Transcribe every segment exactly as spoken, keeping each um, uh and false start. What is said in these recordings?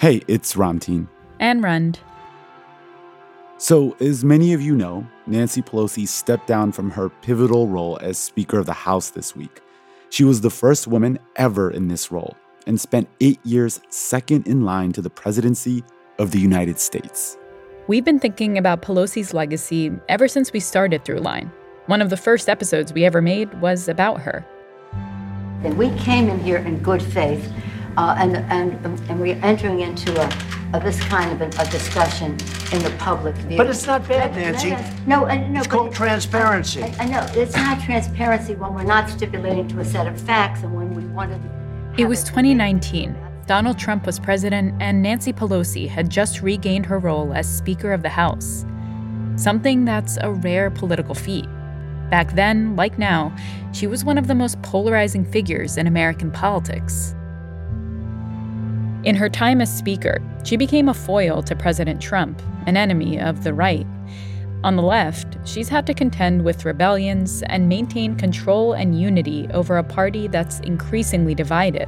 Hey, it's Ramteen. And Rund. So, as many of you know, Nancy Pelosi stepped down from her pivotal role as Speaker of the House this week. She was the first woman ever in this role and spent eight years second in line to the presidency of the United States. We've been thinking about Pelosi's legacy ever since we started Throughline. One of the first episodes we ever made was about her. And we came in here in good faith, uh, and, and, and we're entering into a, a, this kind of a, a discussion in the public view. But it's not bad, Nancy. No, uh, no. It's called transparency. I, I know. It's not transparency when we're not stipulating to a set of facts and when we wanted... It was twenty nineteen. Donald Trump was president, and Nancy Pelosi had just regained her role as Speaker of the House. Something that's a rare political feat. Back then, like now, she was one of the most polarizing figures in American politics. In her time as Speaker, she became a foil to President Trump, an enemy of the right. On the left, she's had to contend with rebellions and maintain control and unity over a party that's increasingly divided.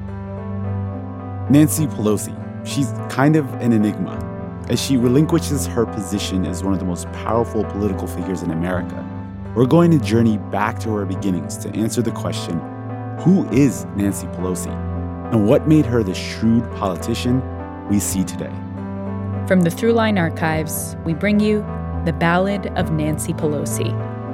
Nancy Pelosi, she's kind of an enigma. As she relinquishes her position as one of the most powerful political figures in America, we're going to journey back to her beginnings to answer the question, who is Nancy Pelosi? And what made her the shrewd politician we see today? From the Throughline archives, we bring you The Ballad of Nancy Pelosi.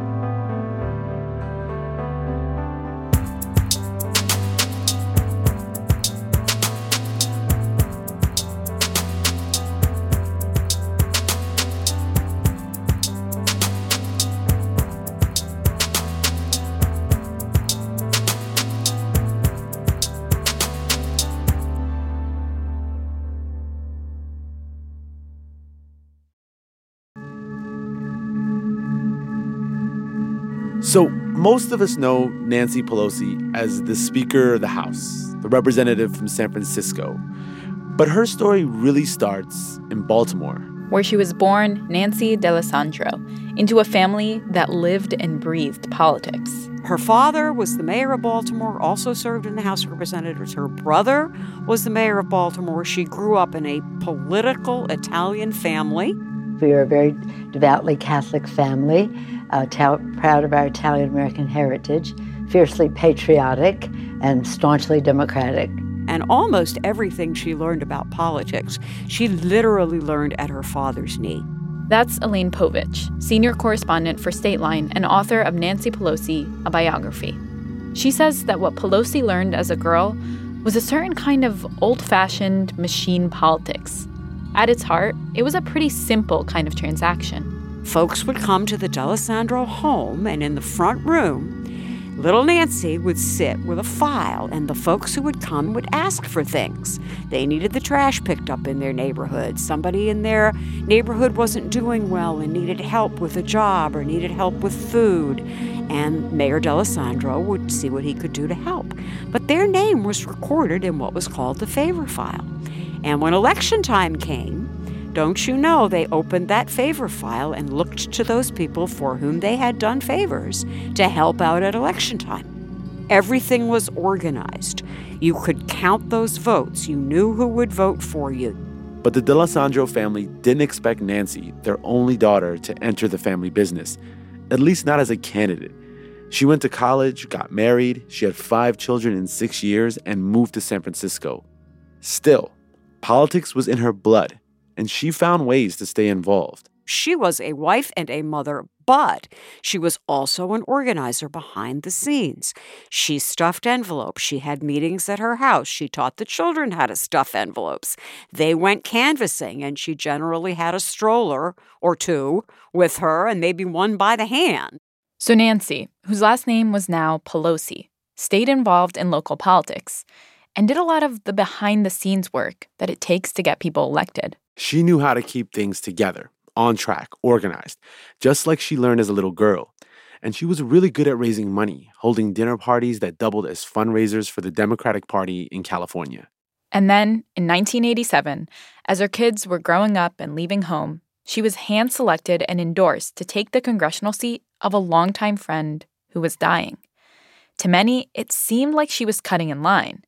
So, most of us know Nancy Pelosi as the Speaker of the House, the representative from San Francisco. But her story really starts in Baltimore, where she was born, Nancy D'Alessandro, into a family that lived and breathed politics. Her father was the mayor of Baltimore, also served in the House of Representatives. Her brother was the mayor of Baltimore. She grew up in a political Italian family. We are a very devoutly Catholic family, uh, ta- proud of our Italian-American heritage, fiercely patriotic, and staunchly democratic. And almost everything she learned about politics, she literally learned at her father's knee. That's Elaine Povich, senior correspondent for Stateline and author of Nancy Pelosi, A Biography. She says that what Pelosi learned as a girl was a certain kind of old-fashioned machine politics. At its heart, it was a pretty simple kind of transaction. Folks would come to the D'Alessandro home, and in the front room, little Nancy would sit with a file, and the folks who would come would ask for things. They needed the trash picked up in their neighborhood. Somebody in their neighborhood wasn't doing well and needed help with a job or needed help with food. And Mayor D'Alessandro would see what he could do to help. But their name was recorded in what was called the favor file. And when election time came, don't you know, they opened that favor file and looked to those people for whom they had done favors to help out at election time. Everything was organized. You could count those votes. You knew who would vote for you. But the D'Alessandro family didn't expect Nancy, their only daughter, to enter the family business, at least not as a candidate. She went to college, got married, she had five children in six years, and moved to San Francisco. Still, politics was in her blood, and she found ways to stay involved. She was a wife and a mother, but she was also an organizer behind the scenes. She stuffed envelopes. She had meetings at her house. She taught the children how to stuff envelopes. They went canvassing, and she generally had a stroller or two with her and maybe one by the hand. So Nancy, whose last name was now Pelosi, stayed involved in local politics and did a lot of the behind-the-scenes work that it takes to get people elected. She knew how to keep things together, on track, organized, just like she learned as a little girl. And she was really good at raising money, holding dinner parties that doubled as fundraisers for the Democratic Party in California. And then, in nineteen eighty-seven, as her kids were growing up and leaving home, she was hand-selected and endorsed to take the congressional seat of a longtime friend who was dying. To many, it seemed like she was cutting in line,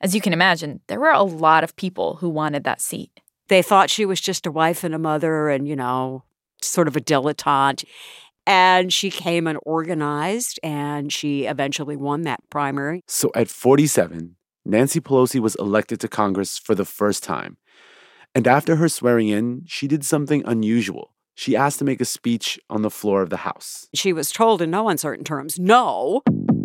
As you can imagine, there were a lot of people who wanted that seat. They thought she was just a wife and a mother and, you know, sort of a dilettante. And she came and organized, and she eventually won that primary. So at forty-seven, Nancy Pelosi was elected to Congress for the first time. And after her swearing in, she did something unusual. She asked to make a speech on the floor of the House. She was told in no uncertain terms, no.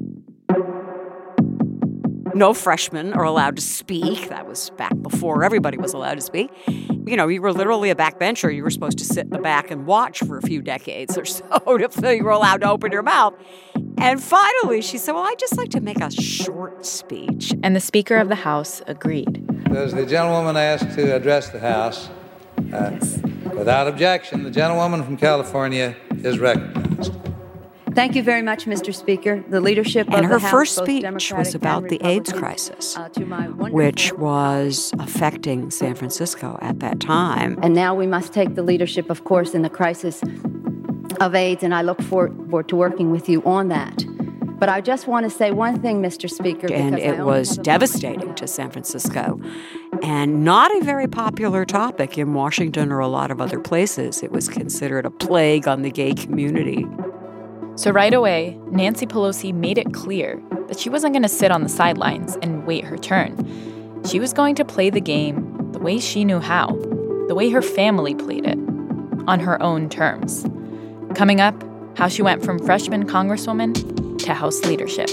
No freshmen are allowed to speak. That was back before everybody was allowed to speak. You know, you were literally a backbencher. You were supposed to sit in the back and watch for a few decades or so until you were allowed to open your mouth. And finally, she said, well, I'd just like to make a short speech. And the Speaker of the House agreed. Does the gentlewoman ask to address the House? Uh, yes. Without objection, the gentlewoman from California is recognized. Thank you very much, Mister Speaker. The leadership and of her the House, first both speech Democratic was about the AIDS crisis, uh, to my wonderful- which was affecting San Francisco at that time. And now we must take the leadership, of course, in the crisis of AIDS, and I look forward to working with you on that. But I just want to say one thing, Mister Speaker. And it was devastating to San Francisco and not a very popular topic in Washington or a lot of other places. It was considered a plague on the gay community. So right away, Nancy Pelosi made it clear that she wasn't going to sit on the sidelines and wait her turn. She was going to play the game the way she knew how, the way her family played it, on her own terms. Coming up, how she went from freshman congresswoman to House leadership.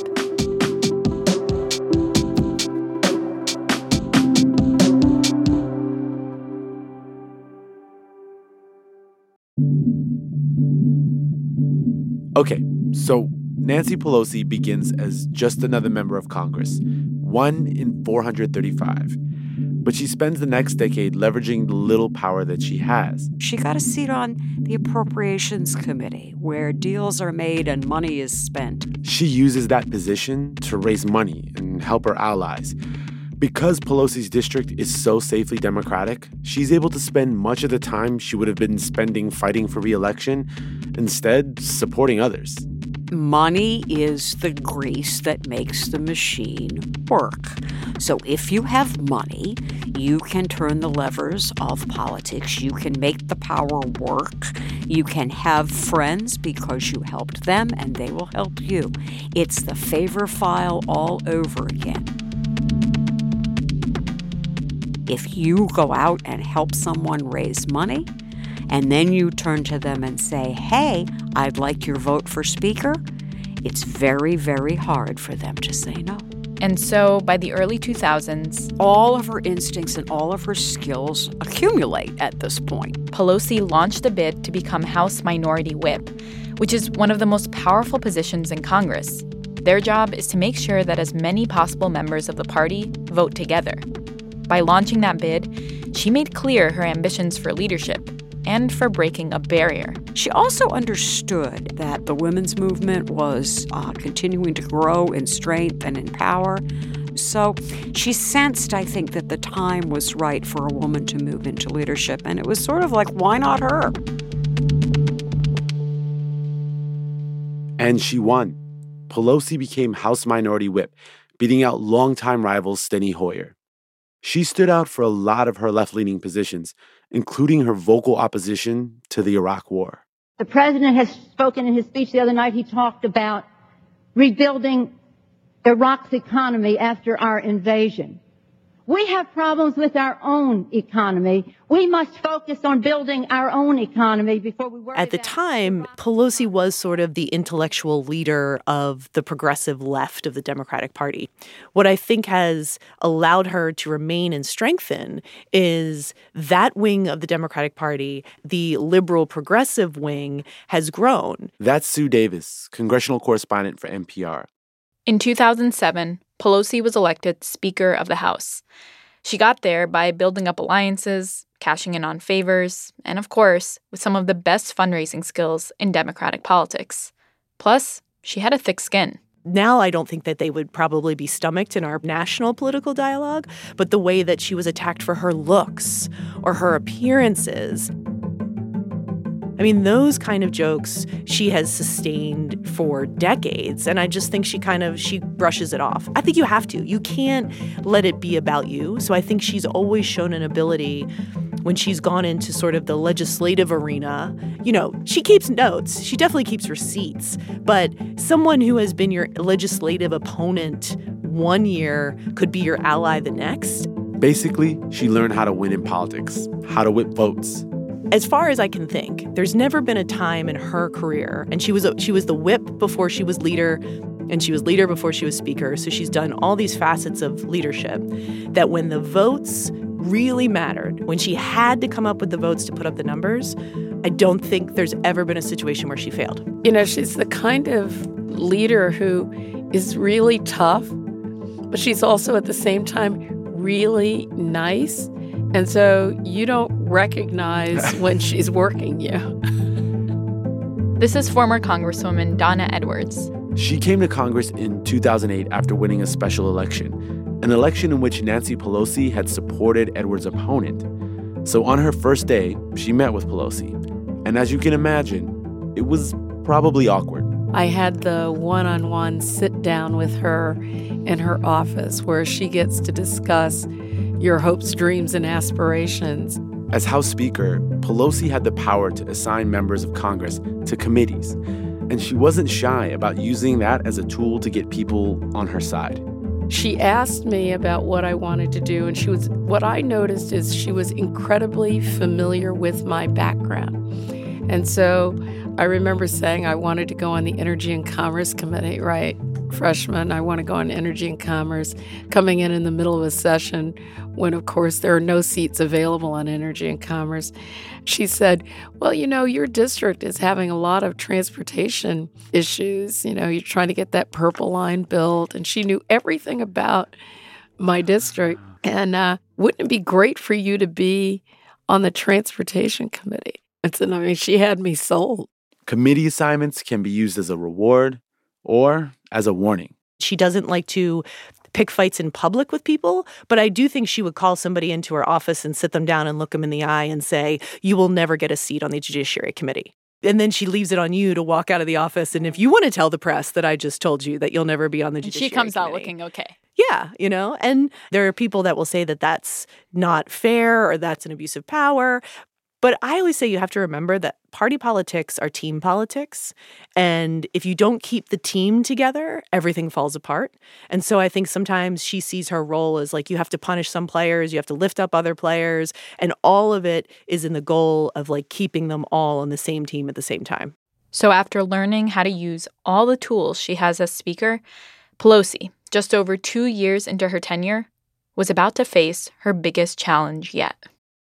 Okay, so Nancy Pelosi begins as just another member of Congress, one in four hundred thirty-five. But she spends the next decade leveraging the little power that she has. She got a seat on the Appropriations Committee, where deals are made and money is spent. She uses that position to raise money and help her allies. Because Pelosi's district is so safely Democratic, she's able to spend much of the time she would have been spending fighting for re-election, instead supporting others. Money is the grease that makes the machine work. So if you have money, you can turn the levers of politics. You can make the power work. You can have friends because you helped them and they will help you. It's the favor file all over again. If you go out and help someone raise money, and then you turn to them and say, hey, I'd like your vote for Speaker, it's very, very hard for them to say no. And so by the early two thousands, all of her instincts and all of her skills accumulate at this point. Pelosi launched a bid to become House Minority Whip, which is one of the most powerful positions in Congress. Their job is to make sure that as many possible members of the party vote together. By launching that bid, she made clear her ambitions for leadership and for breaking a barrier. She also understood that the women's movement was uh, continuing to grow in strength and in power. So she sensed, I think, that the time was right for a woman to move into leadership. And it was sort of like, why not her? And she won. Pelosi became House Minority Whip, beating out longtime rival Steny Hoyer. She stood out for a lot of her left-leaning positions, including her vocal opposition to the Iraq War. The president has spoken in his speech the other night. He talked about rebuilding Iraq's economy after our invasion. We have problems with our own economy. We must focus on building our own economy before we worry At the time, Pelosi was sort of the intellectual leader of the progressive left of the Democratic Party. What I think has allowed her to remain and strengthen is that wing of the Democratic Party, the liberal progressive wing, has grown. That's Sue Davis, congressional correspondent for N P R. In two thousand seven, Pelosi was elected Speaker of the House. She got there by building up alliances, cashing in on favors, and of course, with some of the best fundraising skills in Democratic politics. Plus, she had a thick skin. Now I don't think that they would probably be stomached in our national political dialogue, but the way that she was attacked for her looks or her appearances. I mean, those kind of jokes she has sustained for decades, and I just think she kind of, she brushes it off. I think you have to. You can't let it be about you. So I think she's always shown an ability when she's gone into sort of the legislative arena. You know, she keeps notes. She definitely keeps receipts. But someone who has been your legislative opponent one year could be your ally the next. Basically, she learned how to win in politics, how to whip votes. As far as I can think, there's never been a time in her career, and she was a, she was the whip before she was leader, and she was leader before she was speaker, so she's done all these facets of leadership, that when the votes really mattered, when she had to come up with the votes to put up the numbers, I don't think there's ever been a situation where she failed. You know, she's the kind of leader who is really tough, but she's also at the same time really nice. And so you don't recognize when she's working you. This is former Congresswoman Donna Edwards. She came to Congress in two thousand eight after winning a special election, an election in which Nancy Pelosi had supported Edwards' opponent. So on her first day, she met with Pelosi. And as you can imagine, it was probably awkward. I had the one-on-one sit down with her in her office where she gets to discuss your hopes, dreams, and aspirations. As House Speaker, Pelosi had the power to assign members of Congress to committees, and she wasn't shy about using that as a tool to get people on her side. She asked me about what I wanted to do, and she was what I noticed is she was incredibly familiar with my background. And so I remember saying I wanted to go on the Energy and Commerce Committee, right? Freshman, I want to go on Energy and Commerce, coming in in the middle of a session when, of course, there are no seats available on Energy and Commerce. She said, well, you know, your district is having a lot of transportation issues. You know, you're trying to get that Purple Line built. And she knew everything about my district. And uh, wouldn't it be great for you to be on the Transportation Committee? And so, I mean, she had me sold. Committee assignments can be used as a reward or as a warning. She doesn't like to pick fights in public with people, but I do think she would call somebody into her office and sit them down and look them in the eye and say, you will never get a seat on the Judiciary Committee. And then she leaves it on you to walk out of the office. And if you want to tell the press that I just told you that you'll never be on the Judiciary Committee. She comes out looking okay. Yeah, you know, and there are people that will say that that's not fair or that's an abuse of power. But I always say you have to remember that party politics are team politics. And if you don't keep the team together, everything falls apart. And so I think sometimes she sees her role as like you have to punish some players, you have to lift up other players. And all of it is in the goal of like keeping them all on the same team at the same time. So after learning how to use all the tools she has as Speaker, Pelosi, just over two years into her tenure, was about to face her biggest challenge yet.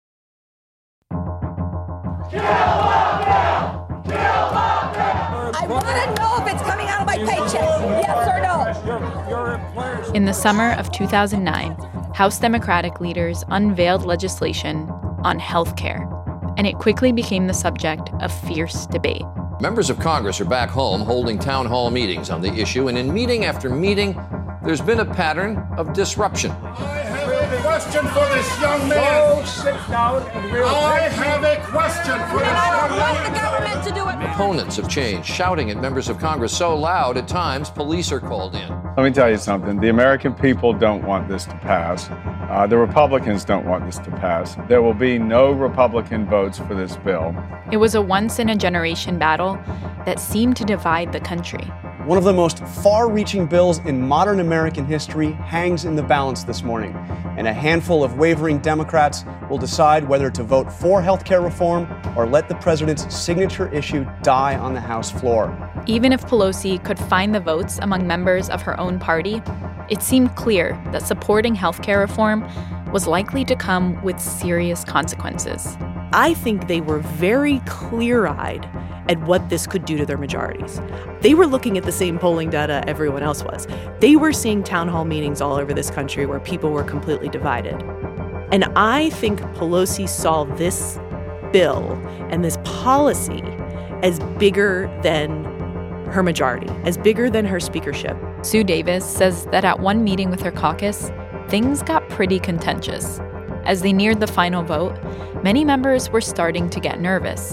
I want to know if it's coming out of my paycheck. Yes or no? In the summer of two thousand nine, House Democratic leaders unveiled legislation on health care, and it quickly became the subject of fierce debate. Members of Congress are back home holding town hall meetings on the issue, and in meeting after meeting, there's been a pattern of disruption. I have a question for this young man. Go sit down and we'll I have a question for this young man. I want the government to do it. Opponents of change shouting at members of Congress so loud at times police are called in. Let me tell you something. The American people don't want this to pass. Uh, the Republicans don't want this to pass. There will be no Republican votes for this bill. It was a once-in-a-generation battle that seemed to divide the country. One of the most far-reaching bills in modern American history hangs in the balance this morning, and a handful of wavering Democrats will decide whether to vote for health care reform or let the president's signature issue die on the House floor. Even if Pelosi could find the votes among members of her own party, it seemed clear that supporting health care reform was likely to come with serious consequences. I think they were very clear-eyed at what this could do to their majorities. They were looking at the same polling data everyone else was. They were seeing town hall meetings all over this country where people were completely divided. And I think Pelosi saw this bill and this policy as bigger than her majority, as bigger than her speakership. Sue Davis says that at one meeting with her caucus, things got pretty contentious. As they neared the final vote, many members were starting to get nervous.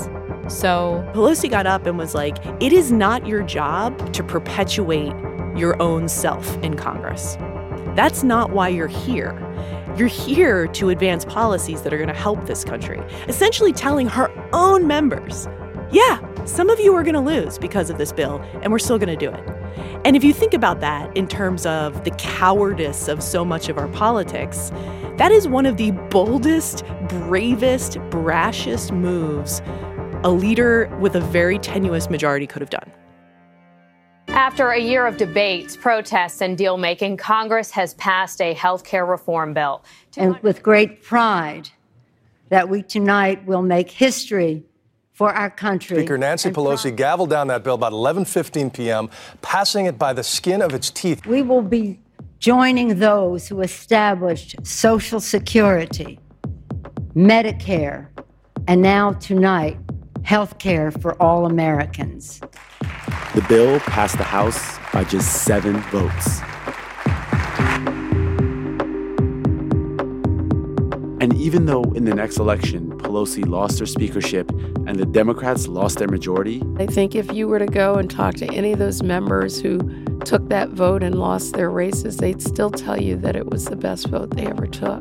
So Pelosi got up and was like, it is not your job to perpetuate your own self in Congress. That's not why you're here. You're here to advance policies that are going to help this country. Essentially telling her own members, yeah, some of you are going to lose because of this bill, and we're still going to do it. And if you think about that in terms of the cowardice of so much of our politics, that is one of the boldest, bravest, brashest moves a leader with a very tenuous majority could have done. After a year of debates, protests, and deal-making, Congress has passed a health care reform bill. And with great pride that we tonight will make history for our country. Speaker Nancy Pelosi gavelled down that bill about eleven fifteen p.m., passing it by the skin of its teeth. We will be joining those who established Social Security, Medicare, and now tonight, health care for all Americans. The bill passed the House by just seven votes. And even though in the next election, Pelosi lost her speakership and the Democrats lost their majority, I think if you were to go and talk to any of those members who took that vote and lost their races, they'd still tell you that it was the best vote they ever took.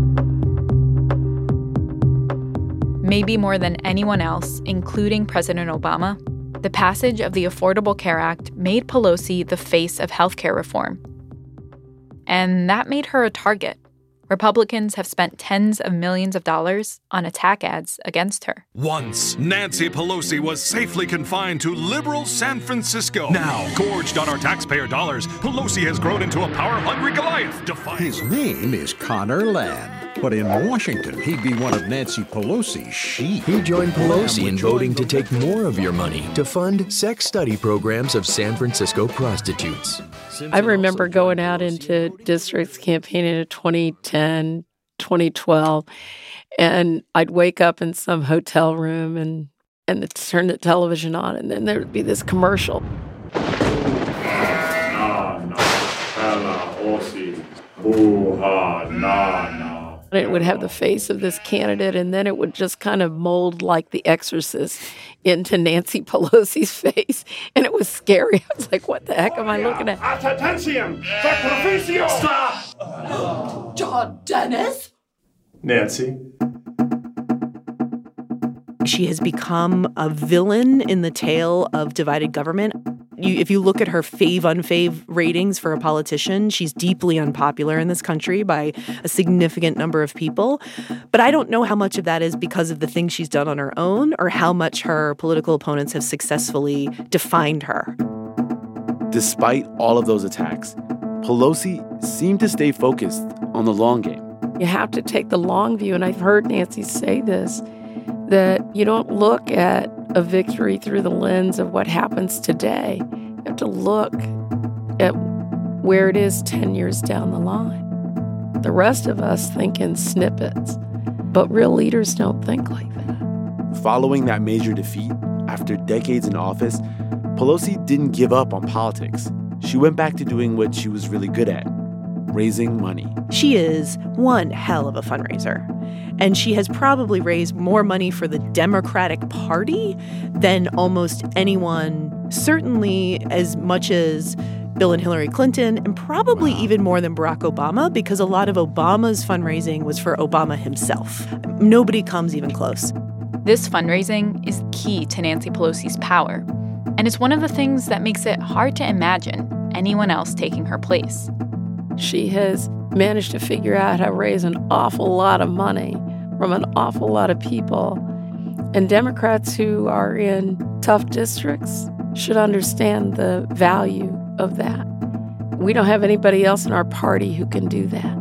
Maybe more than anyone else, including President Obama, the passage of the Affordable Care Act made Pelosi the face of healthcare reform. And that made her a target. Republicans have spent tens of millions of dollars on attack ads against her. Once, Nancy Pelosi was safely confined to liberal San Francisco. Now, gorged on our taxpayer dollars, Pelosi has grown into a power-hungry Goliath. Defying His name is Connor Lamb. But in Washington, he'd be one of Nancy Pelosi's sheep. He joined Pelosi in voting to take more of your money to fund sex study programs of San Francisco prostitutes. I remember going out into districts campaigning in twenty ten, twenty twelve, and I'd wake up in some hotel room and, and turn the television on, and then there would be this commercial. Nah, nah, hella, Aussie, hoo-ha, nah, nah. And it would have the face of this candidate, and then it would just kind of mold like The Exorcist into Nancy Pelosi's face. And it was scary. I was like, what the heck am I looking at? Attention! Sacrificio! Stop! John Dennis? Nancy. She has become a villain in the tale of divided government. You, if you look at her fave-unfave ratings for a politician, she's deeply unpopular in this country by a significant number of people. But I don't know how much of that is because of the things she's done on her own or how much her political opponents have successfully defined her. Despite all of those attacks, Pelosi seemed to stay focused on the long game. You have to take the long view, and I've heard Nancy say this, that you don't look at a victory through the lens of what happens today. You have to look at where it is ten years down the line. The rest of us think in snippets, but real leaders don't think like that. Following that major defeat, after decades in office, Pelosi didn't give up on politics. She went back to doing what she was really good at, raising money. She is one hell of a fundraiser. And she has probably raised more money for the Democratic Party than almost anyone, certainly as much as Bill and Hillary Clinton, and probably even more than Barack Obama, because a lot of Obama's fundraising was for Obama himself. Nobody comes even close. This fundraising is key to Nancy Pelosi's power, and it's one of the things that makes it hard to imagine anyone else taking her place. She has managed to figure out how to raise an awful lot of money from an awful lot of people. And Democrats who are in tough districts should understand the value of that. We don't have anybody else in our party who can do that.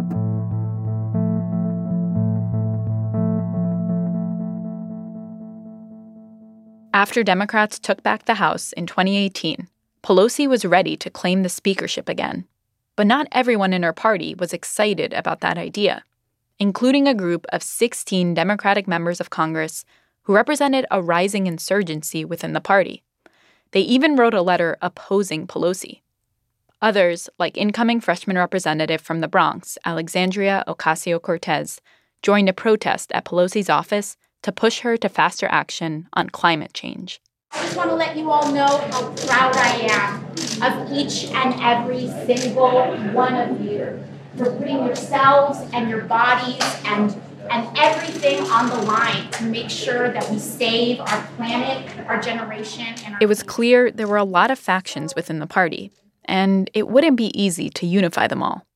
After Democrats took back the House in twenty eighteen, Pelosi was ready to claim the speakership again. But not everyone in her party was excited about that idea, including a group of sixteen Democratic members of Congress who represented a rising insurgency within the party. They even wrote a letter opposing Pelosi. Others, like incoming freshman representative from the Bronx, Alexandria Ocasio-Cortez, joined a protest at Pelosi's office to push her to faster action on climate change. I just want to let you all know how proud I am of each and every single one of you for putting yourselves and your bodies and and everything on the line to make sure that we save our planet, our generation, and our... It was clear there were a lot of factions within the party, and it wouldn't be easy to unify them all.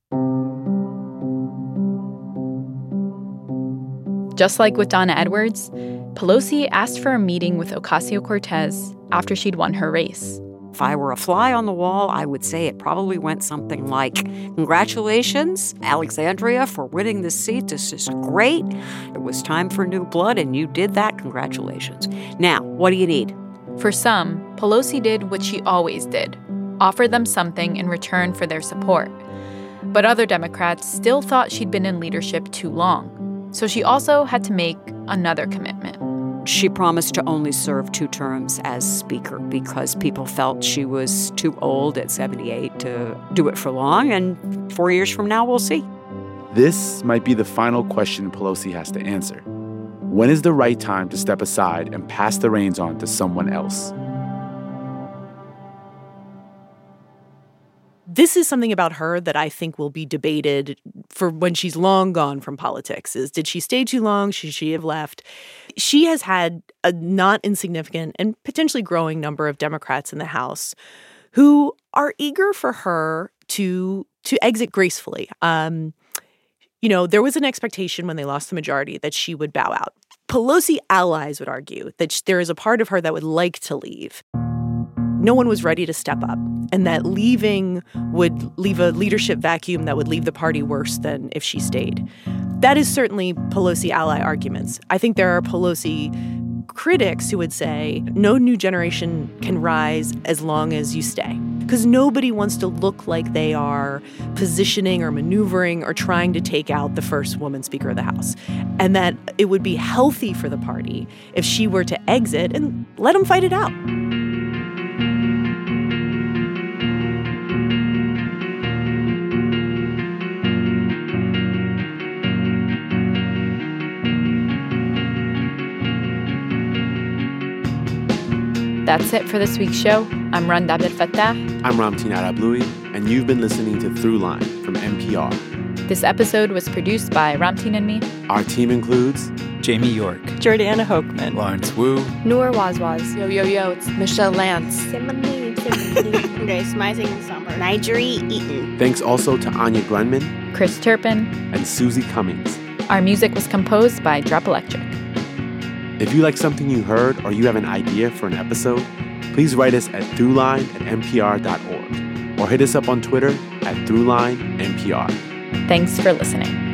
Just like with Donna Edwards, Pelosi asked for a meeting with Ocasio-Cortez after she'd won her race. If I were a fly on the wall, I would say it probably went something like, congratulations, Alexandria, for winning this seat. This is great. It was time for new blood, and you did that. Congratulations. Now, what do you need? For some, Pelosi did what she always did, offer them something in return for their support. But other Democrats still thought she'd been in leadership too long, so she also had to make another commitment. She promised to only serve two terms as Speaker because people felt she was too old at seventy-eight to do it for long, and four years from now, we'll see. This might be the final question Pelosi has to answer. When is the right time to step aside and pass the reins on to someone else? This is something about her that I think will be debated for when she's long gone from politics. Is did she stay too long? Should she have left? She has had a not insignificant and potentially growing number of Democrats in the House who are eager for her to to exit gracefully. Um, you know, there was an expectation when they lost the majority that she would bow out. Pelosi allies would argue that there is a part of her that would like to leave. No one was ready to step up, and that leaving would leave a leadership vacuum that would leave the party worse than if she stayed. That is certainly Pelosi ally arguments. I think there are Pelosi critics who would say no new generation can rise as long as you stay, because nobody wants to look like they are positioning or maneuvering or trying to take out the first woman Speaker of the House, and that it would be healthy for the party if she were to exit and let them fight it out. That's it for this week's show. I'm Rand Abdel-Fattah. I'm Ramtin Arablouei, and you've been listening to Throughline from N P R. This episode was produced by Ramtin and me. Our team includes Jamie York, Jordana Hochman, Lawrence Wu, Noor Wazwaz, Yo Yo Yo, it's Michelle Lance, Simone, Simone, Grace Mising Summer, Nigeri Eaton. Thanks also to Anya Grunman, Chris Turpin, and Susie Cummings. Our music was composed by Drop Electric. If you like something you heard or you have an idea for an episode, please write us at throughline at n p r dot org or hit us up on Twitter at throughline N P R. Thanks for listening.